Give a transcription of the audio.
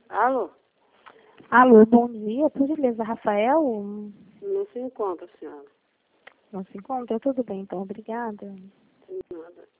Alô? Alô, bom dia. Por gentileza, Rafael? Não se encontra, senhora. Não se encontra? Tudo bem, então. Obrigada. De nada.